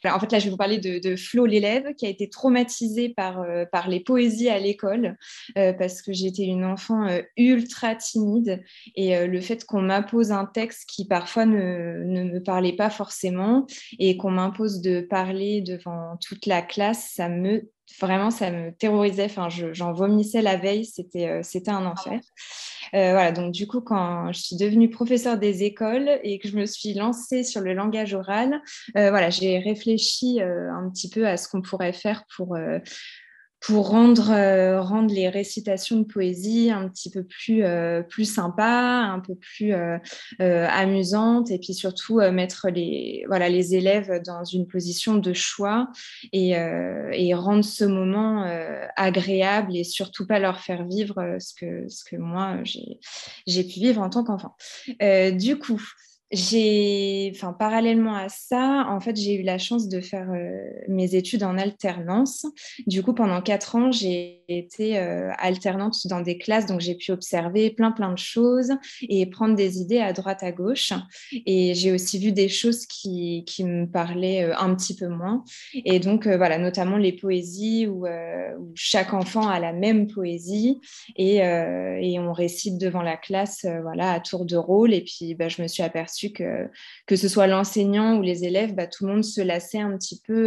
En fait, là, je vais vous parler de Flo, l'élève, qui a été traumatisée par les poésies à l'école, parce que j'étais une enfant ultra timide. Et le fait qu'on m'impose un texte qui parfois ne me parlait pas forcément et qu'on m'impose de parler devant toute la classe, vraiment, ça me terrorisait. Enfin, j'en vomissais la veille. C'était un enfer. Voilà, donc du coup, quand je suis devenue professeure des écoles et que je me suis lancée sur le langage oral, voilà, j'ai réfléchi un petit peu à ce qu'on pourrait faire pour rendre les récitations de poésie un petit peu plus sympa, un peu plus amusantes, et puis surtout mettre voilà, les élèves dans une position de choix et rendre ce moment agréable et surtout pas leur faire vivre ce que moi j'ai pu vivre en tant qu'enfant. Du coup, parallèlement à ça, en fait, j'ai eu la chance de faire mes études en alternance. Du coup, pendant 4 ans, j'ai été alternante dans des classes, donc j'ai pu observer plein de choses et prendre des idées à droite, à gauche. Et j'ai aussi vu des choses qui me parlaient un petit peu moins. Et donc, voilà, notamment les poésies où chaque enfant a la même poésie et on récite devant la classe, voilà, à tour de rôle. Et puis, bah, je me suis aperçue que ce soit l'enseignant ou les élèves, bah, tout le monde se lassait un petit peu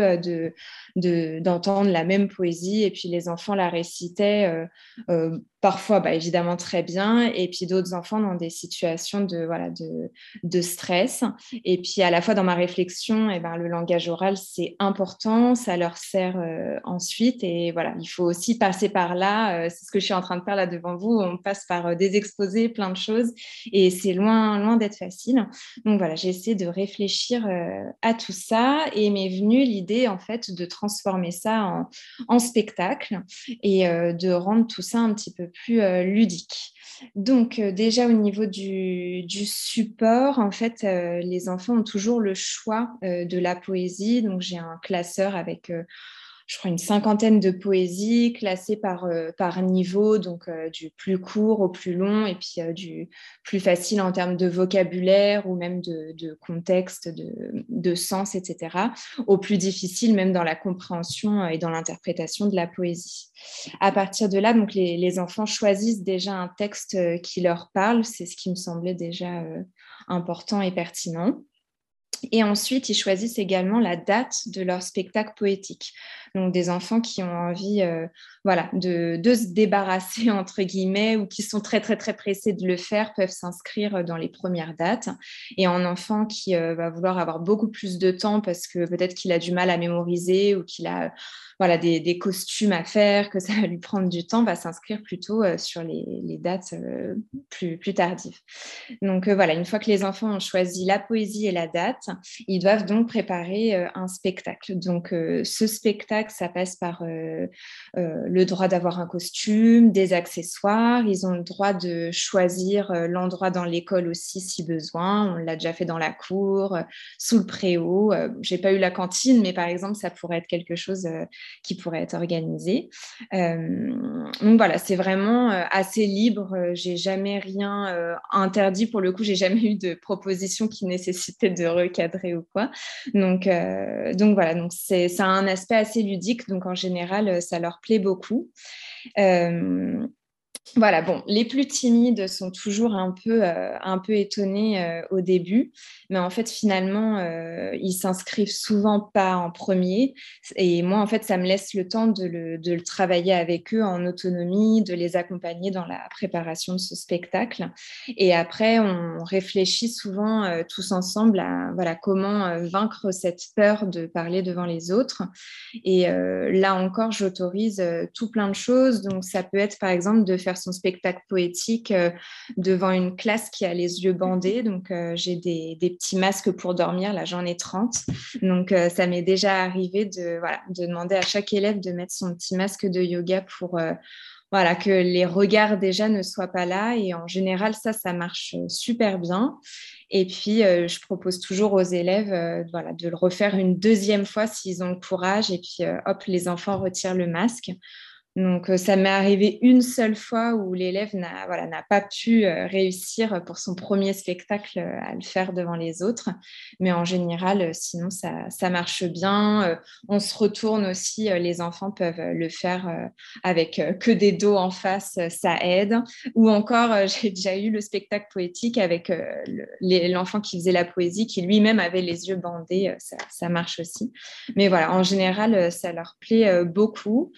d'entendre la même poésie. Et puis, les enfants la récitaient parfois, bah, évidemment, très bien. Et puis, d'autres enfants dans des situations voilà, de stress. Et puis, à la fois, dans ma réflexion, eh ben, le langage oral, c'est important. Ça leur sert ensuite. Et voilà, il faut aussi passer par là. C'est ce que je suis en train de faire là devant vous. On passe par des exposés, plein de choses. Et c'est loin d'être facile. Donc voilà, j'ai essayé de réfléchir à tout ça et m'est venue l'idée en fait de transformer ça en spectacle et de rendre tout ça un petit peu plus ludique. Donc déjà au niveau du support, en fait, les enfants ont toujours le choix de la poésie. Donc j'ai un classeur avec je crois, une cinquantaine de poésies classées par niveau, donc du plus court au plus long, et puis du plus facile en termes de vocabulaire ou même de contexte, de sens, etc., au plus difficile même dans la compréhension et dans l'interprétation de la poésie. À partir de là, donc les enfants choisissent déjà un texte qui leur parle, c'est ce qui me semblait déjà important et pertinent. Et ensuite, ils choisissent également la date de leur spectacle poétique. Donc, des enfants qui ont envie voilà, de se débarrasser, entre guillemets, ou qui sont très, très, très pressés de le faire, peuvent s'inscrire dans les premières dates. Et un enfant qui va vouloir avoir beaucoup plus de temps parce que peut-être qu'il a du mal à mémoriser ou qu'il a voilà, des costumes à faire, que ça va lui prendre du temps, va s'inscrire plutôt sur les dates plus tardives. Donc voilà, une fois que les enfants ont choisi la poésie et la date, ils doivent donc préparer un spectacle. Donc ce spectacle, ça passe par le droit d'avoir un costume, des accessoires. Ils ont le droit de choisir l'endroit dans l'école aussi si besoin. On l'a déjà fait dans la cour, sous le préau. J'ai pas eu la cantine, mais par exemple, ça pourrait être quelque chose qui pourrait être organisé. Donc voilà, c'est vraiment assez libre. J'ai jamais rien interdit. Pour le coup, j'ai jamais eu de proposition qui nécessitait de recadrer ou quoi. Donc voilà, donc ça a un aspect assez ludique. Donc en général, ça leur plaît beaucoup. Euh, voilà, bon, les plus timides sont toujours un peu étonnés au début, mais en fait, finalement, ils s'inscrivent souvent pas en premier. Et moi, en fait, ça me laisse le temps de le travailler avec eux en autonomie, de les accompagner dans la préparation de ce spectacle. Et après, on réfléchit souvent tous ensemble à voilà, comment vaincre cette peur de parler devant les autres. Et là encore, j'autorise tout plein de choses. Donc, ça peut être, par exemple, de faire son spectacle poétique devant une classe qui a les yeux bandés. Donc, j'ai des petits masques pour dormir. Là, j'en ai 30. Donc, ça m'est déjà arrivé voilà, de demander à chaque élève de mettre son petit masque de yoga pour voilà, que les regards déjà ne soient pas là. Et en général, ça marche super bien. Et puis, je propose toujours aux élèves voilà, de le refaire une deuxième fois s'ils ont le courage. Et puis, hop, les enfants retirent le masque. Donc, ça m'est arrivé une seule fois où l'élève n'a pas pu réussir pour son premier spectacle à le faire devant les autres. Mais en général, sinon, ça marche bien. On se retourne aussi. Les enfants peuvent le faire avec que des dos en face. Ça aide. Ou encore, j'ai déjà eu le spectacle poétique avec l'enfant qui faisait la poésie, qui lui-même avait les yeux bandés. Ça marche aussi. Mais voilà, en général, ça leur plaît beaucoup.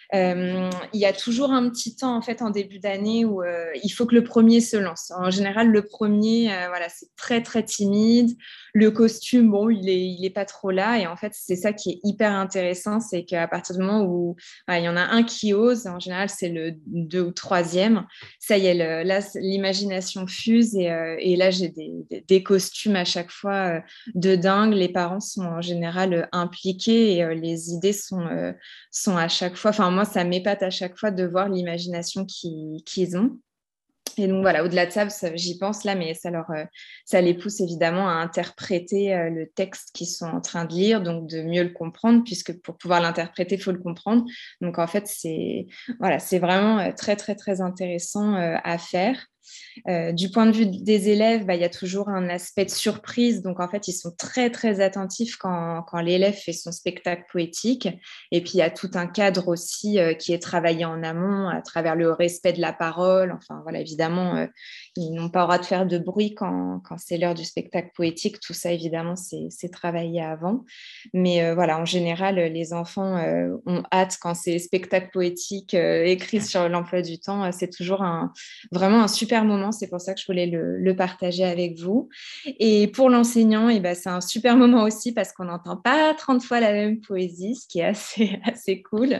Il y a toujours un petit temps en fait en début d'année où il faut que le premier se lance. En général, le premier, voilà, c'est très très timide. Le costume, bon, il est pas trop là. Et en fait, c'est ça qui est hyper intéressant, c'est qu'à partir du moment où voilà, il y en a un qui ose, en général, c'est le deux ou troisième. Ça y est, là, l'imagination fuse et là, j'ai des costumes à chaque fois de dingue. Les parents sont en général impliqués et les idées sont à chaque fois, enfin moi ça m'épate à chaque fois de voir l'imagination qu'ils ont. Et donc voilà, au-delà de ça, j'y pense là, mais ça les pousse évidemment à interpréter le texte qu'ils sont en train de lire, donc de mieux le comprendre, puisque pour pouvoir l'interpréter, il faut le comprendre. Donc en fait, c'est vraiment très très très intéressant à faire. Du point de vue des élèves, il y a toujours un aspect de surprise. Donc, en fait, ils sont très, très attentifs quand l'élève fait son spectacle poétique. Et puis, il y a tout un cadre aussi qui est travaillé en amont à travers le respect de la parole. Enfin, voilà, évidemment, ils n'ont pas le droit de faire de bruit quand c'est l'heure du spectacle poétique. Tout ça, évidemment, c'est travaillé avant. Mais voilà, en général, les enfants ont hâte quand c'est spectacle poétique écrit sur l'emploi du temps. C'est toujours vraiment un super moment. C'est pour ça que je voulais le partager avec vous. Et pour l'enseignant, c'est un super moment aussi parce qu'on n'entend pas 30 fois la même poésie, ce qui est assez, assez cool.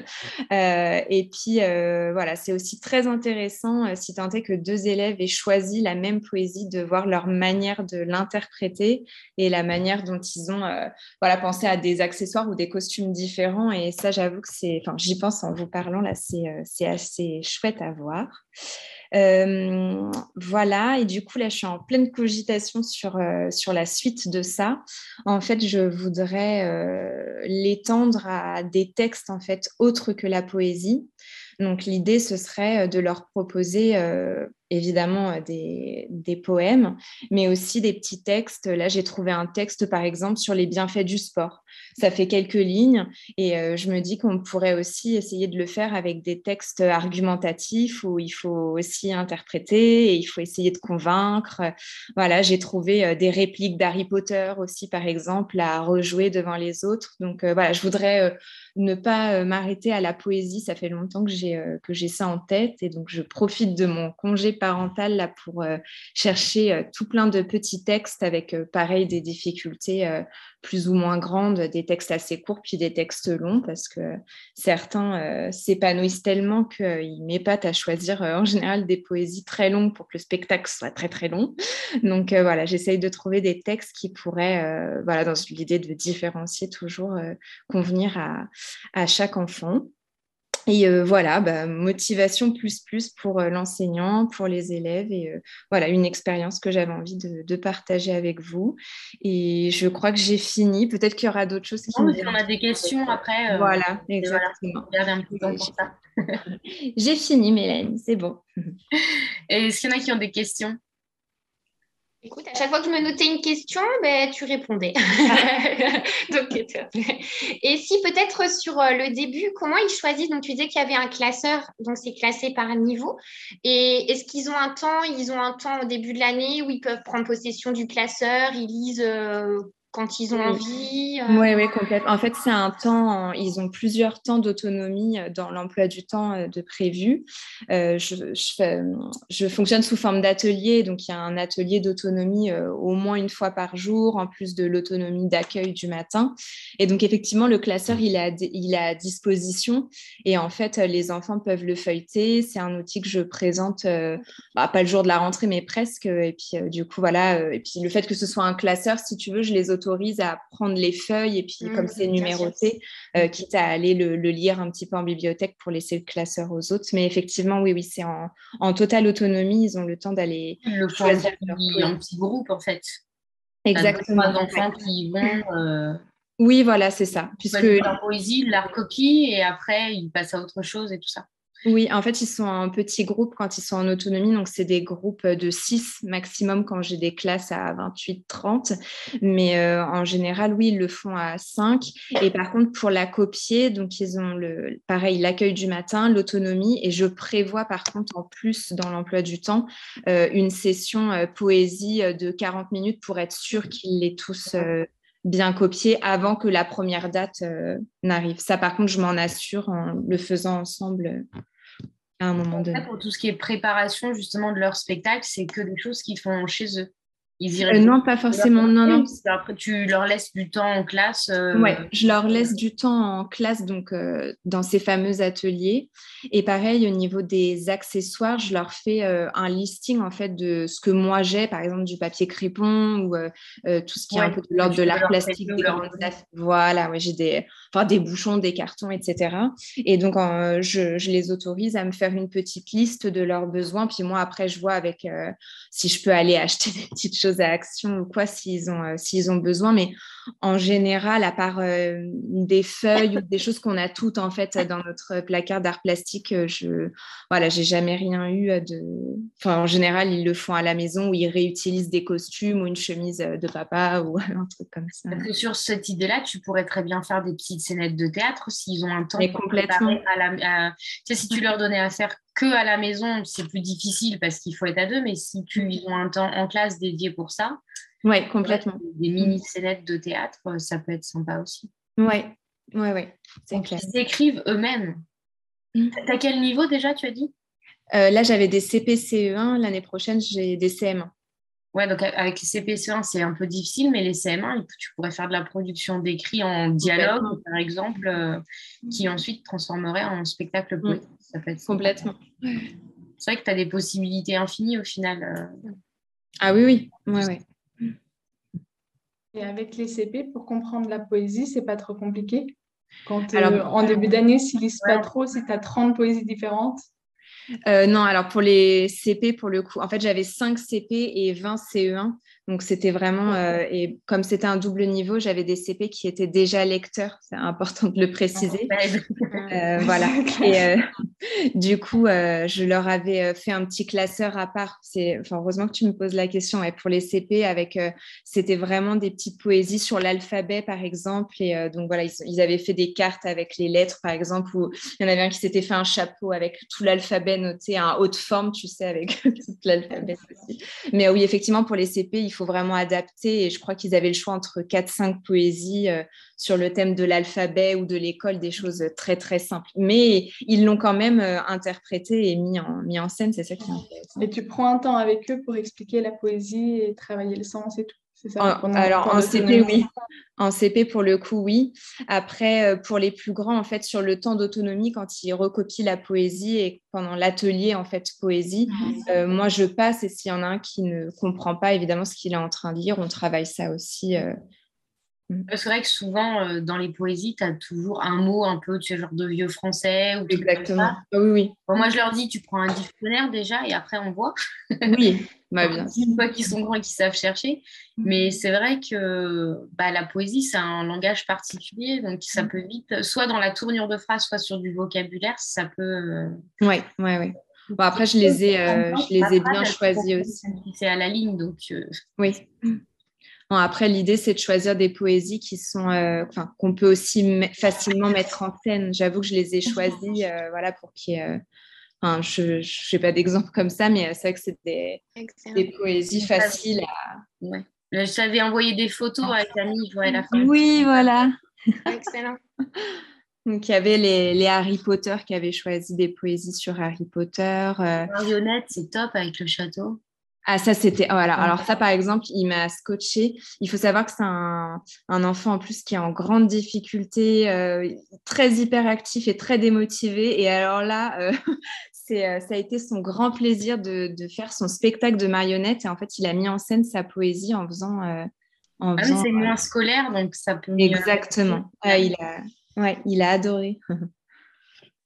Et puis, voilà, c'est aussi très intéressant, si tant est que deux élèves aient choisi la même poésie, de voir leur manière de l'interpréter et la manière dont ils ont voilà, pensé à des accessoires ou des costumes différents. Et ça, j'avoue que j'y pense en vous parlant, là, c'est assez chouette à voir. Voilà, et du coup, là, je suis en pleine cogitation sur la suite de ça. En fait, je voudrais l'étendre à des textes en fait autres que la poésie. Donc, l'idée, ce serait de leur proposer évidemment des poèmes, mais aussi des petits textes. Là, j'ai trouvé un texte, par exemple, sur les bienfaits du sport. Ça fait quelques lignes et je me dis qu'on pourrait aussi essayer de le faire avec des textes argumentatifs où il faut aussi interpréter et il faut essayer de convaincre. Voilà, j'ai trouvé des répliques d'Harry Potter aussi, par exemple, à rejouer devant les autres. Donc voilà, je voudrais ne pas m'arrêter à la poésie. Ça fait longtemps que j'ai ça en tête et donc je profite de mon congé parental là pour chercher tout plein de petits textes avec pareil des difficultés plus ou moins grandes, des textes assez courts puis des textes longs parce que certains s'épanouissent tellement qu'ils m'épatent à choisir en général des poésies très longues pour que le spectacle soit très très long. Donc voilà, j'essaye de trouver des textes qui pourraient, voilà, dans l'idée de différencier toujours, convenir à chaque enfant. Et voilà, motivation plus plus pour l'enseignant, pour les élèves et voilà, une expérience que j'avais envie de partager avec vous. Et je crois que j'ai fini. Peut-être qu'il y aura d'autres choses qui Non, me mais si viennent. on a des questions après, Voilà, et voilà, exactement. on garde un peu de temps pour ça. J'ai fini, Mélanie, c'est bon. Et est-ce qu'il y en a qui ont des questions? Écoute, à chaque fois que je me notais une question, ben, tu répondais. Donc, et si peut-être sur le début, comment ils choisissent? Donc, tu disais qu'il y avait un classeur, donc c'est classé par niveau. Et est-ce qu'ils ont un temps, ils ont un temps au début de l'année où ils peuvent prendre possession du classeur, ils lisent quand ils ont Oui. envie Oui, oui, complètement. En fait, c'est un temps, ils ont plusieurs temps d'autonomie dans l'emploi du temps de prévu. Je fonctionne sous forme d'atelier, donc il y a un atelier d'autonomie au moins une fois par jour, en plus de l'autonomie d'accueil du matin. Et donc, effectivement, le classeur, il est à disposition et en fait, les enfants peuvent le feuilleter. C'est un outil que je présente, pas le jour de la rentrée, mais presque. Et puis, du coup, voilà. Et puis, le fait que ce soit un classeur, si tu veux, je les autorise à prendre les feuilles et puis comme c'est bien sûr. numéroté, quitte à aller le lire un petit peu en bibliothèque pour laisser le classeur aux autres. Mais effectivement, oui, oui, c'est en totale autonomie. Ils ont le temps d'aller Ils le font choisir leur en poésie. petit groupe, en fait. T'as deux, trois Exactement. Ouais. enfants qui y vont. Oui, voilà, c'est ça. Ils Puisque choisissent leur poésie, leur copie, et après, ils passent à autre chose et tout ça. oui, en fait, ils sont en petits groupes quand ils sont en autonomie. Donc, c'est des groupes de 6 maximum quand j'ai des classes à 28-30. Mais en général, oui, ils le font à 5. Et par contre, pour la copier, donc ils ont pareil, l'accueil du matin, l'autonomie. Et je prévois par contre, en plus, dans l'emploi du temps, une session poésie de 40 minutes pour être sûr qu'ils les tous bien copiés avant que la première date n'arrive. Ça, par contre, je m'en assure en le faisant ensemble à un moment donné. Pour tout ce qui est préparation justement de leur spectacle, c'est que des choses qu'ils font chez eux. Ils y Non, réfléchissent pas de leur forcément. Non, non. côté, après tu leur laisses du temps en classe. Ouais, je leur laisse du temps en classe, donc dans ces fameux ateliers. Et pareil, au niveau des accessoires, je leur fais un listing en fait de ce que moi j'ai, par exemple du papier crépon ou tout ce qui est un peu de que l'ordre tu de peux l'art leur prêter plastique, ou des leur grandes donner. affaires. Voilà, ouais, j'ai des bouchons, des cartons, etc. Et donc je les autorise à me faire une petite liste de leurs besoins. Puis moi après, je vois avec si je peux aller acheter des petites choses à Action ou quoi s'ils ont besoin. Mais en général, à part des feuilles ou des choses qu'on a toutes en fait dans notre placard d'art plastique, voilà, j'ai jamais rien eu de. Enfin, en général, ils le font à la maison ou ils réutilisent des costumes ou une chemise de papa ou un truc comme ça. Parce que sur cette idée-là, tu pourrais très bien faire des petites scénettes de théâtre s'ils ont un temps Mais pour complètement. préparer tu sais, si tu leur donnais à faire que à la maison, c'est plus difficile parce qu'il faut être à deux, mais si ils ont un temps en classe dédié pour ça, Ouais, c'est vrai que complètement. des mini scénettes de théâtre, ça peut être sympa aussi. Ouais, ouais, c'est Donc clair. ils s'écrivent eux-mêmes. T'as quel niveau déjà, tu as dit? Là, j'avais des CP, CE1. L'année prochaine, j'ai des CM1. Ouais, donc avec les CP1, c'est un peu difficile, mais les CM1, tu pourrais faire de la production d'écrit en dialogue, Complètement. par exemple, qui ensuite transformerait en spectacle Mm. poétique. Ça peut être sympa. Complètement. C'est vrai que tu as des possibilités infinies au final. Ah oui, oui. Ouais, ouais. Et avec les CP, pour comprendre la poésie, c'est pas trop compliqué. Quand Alors, en début d'année, s'ils lisent pas Ouais. trop, si tu as 30 poésies différentes. non, alors pour les CP, pour le coup, en fait, j'avais 5 CP et 20 CE1. Donc, c'était vraiment, et comme c'était un double niveau, j'avais des CP qui étaient déjà lecteurs. C'est important de le préciser. Voilà. Et du coup, je leur avais fait un petit classeur à part. Enfin, heureusement que tu me poses la question. Ouais, pour les CP, c'était vraiment des petites poésies sur l'alphabet, par exemple. Et donc voilà, ils avaient fait des cartes avec les lettres, par exemple, où il y en avait un qui s'était fait un chapeau avec tout l'alphabet noté en haute forme, tu sais, avec tout l'alphabet aussi. Mais oui, effectivement, pour les CP, il faut vraiment adapter. Et je crois qu'ils avaient le choix entre 4-5 poésies sur le thème de l'alphabet ou de l'école, des choses très, très simples. Mais ils l'ont quand même interprété et mis en scène, c'est ça qui est intéressant. Et tu prends un temps avec eux pour expliquer la poésie et travailler le sens et tout. C'est ça, Alors, en CP, oui. En CP, pour le coup, oui. Après, pour les plus grands, en fait, sur le temps d'autonomie, quand ils recopient la poésie et pendant l'atelier, en fait, poésie, moi, je passe et s'il y en a un qui ne comprend pas, évidemment, ce qu'il est en train de lire, on travaille ça aussi. C'est vrai que souvent, dans les poésies, tu as toujours un mot un peu, tu sais, genre de vieux français ou truc comme Exactement. ça. Ah oui, oui. Bon, moi, je leur dis, tu prends un dictionnaire déjà et après, on voit. Oui, bah, bien sûr. Une fois qu'ils sont grands et qu'ils savent chercher. Mais c'est vrai que la poésie, c'est un langage particulier. Donc, ça peut vite, soit dans la tournure de phrase, soit sur du vocabulaire, ça peut. Oui, oui, oui. Bon, après, je les ai bien choisis aussi. C'est à la ligne, donc. Oui. Bon, après, l'idée, c'est de choisir des poésies qui sont, qu'on peut aussi facilement mettre en scène. J'avoue que je les ai choisies, voilà, pour qu'il y ait, je n'ai pas d'exemple comme ça, mais c'est vrai que c'est des poésies faciles à. Ouais. Je t'avais envoyé des photos avec Camille, je vois la fin. Oui, voilà. Excellent. Donc, il y avait les Harry Potter qui avaient choisi des poésies sur Harry Potter. Marionnette, c'est top avec le château. Ah, ça, c'était. Voilà. Alors, ça, par exemple, il m'a scotché. Il faut savoir que c'est un enfant en plus qui est en grande difficulté, très hyperactif et très démotivé. Et alors là, ça a été son grand plaisir de faire son spectacle de marionnettes. Et en fait, il a mis en scène sa poésie en faisant. Ah oui, c'est moins scolaire, donc ça peut mieux. Exactement. Ah, il a adoré.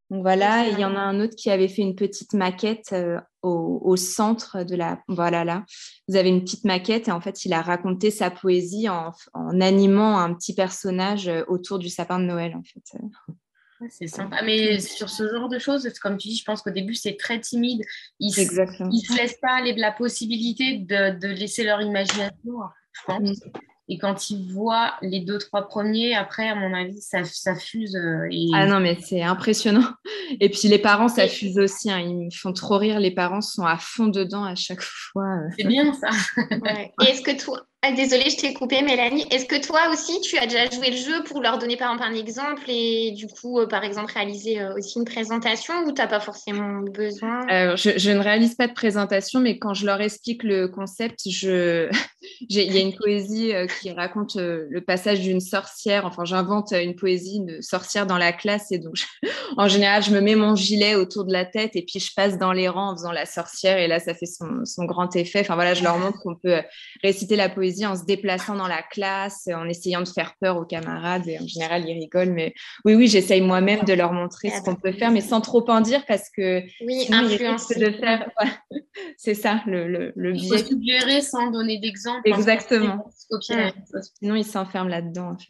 Donc voilà, et il y en a un autre qui avait fait une petite maquette au centre de la... Voilà, là. Vous avez une petite maquette et en fait, il a raconté sa poésie en animant un petit personnage autour du sapin de Noël, en fait. C'est sympa. Mais sur ce genre de choses, comme tu dis, je pense qu'au début, c'est très timide. Ils Exactement. ne se laissent pas la possibilité de laisser leur imagination, je pense. Et quand ils voient les 2-3 premiers, après, à mon avis, ça fuse. Ah non, mais c'est impressionnant. Et puis les parents, ça fuse aussi. Hein. Ils me font trop rire. Les parents sont à fond dedans à chaque fois. C'est bien ça. Ouais. Et est-ce que toi, désolée, je t'ai coupé, Mélanie, est-ce que toi aussi, tu as déjà joué le jeu pour leur donner par exemple un exemple et du coup, par exemple, réaliser aussi une présentation ou tu n'as pas forcément besoin? Je ne réalise pas de présentation, mais quand je leur explique le concept, il y a une poésie qui raconte le passage d'une sorcière. Enfin, j'invente une poésie de sorcière dans la classe et donc, en général, je me mets mon gilet autour de la tête et puis je passe dans les rangs en faisant la sorcière et là, ça fait son grand effet. Enfin voilà, je leur montre qu'on peut réciter la poésie en se déplaçant dans la classe, en essayant de faire peur aux camarades et en général, ils rigolent. Mais oui, j'essaye moi-même de leur montrer ce qu'on peut faire, mais sans trop en dire parce que oui, sinon, influencer. de faire... Ouais. C'est ça, le Il biais. faut suggérer sans donner d'exemple. Exactement. Copier la même chose. Sinon, ils s'enferment là-dedans. En fait.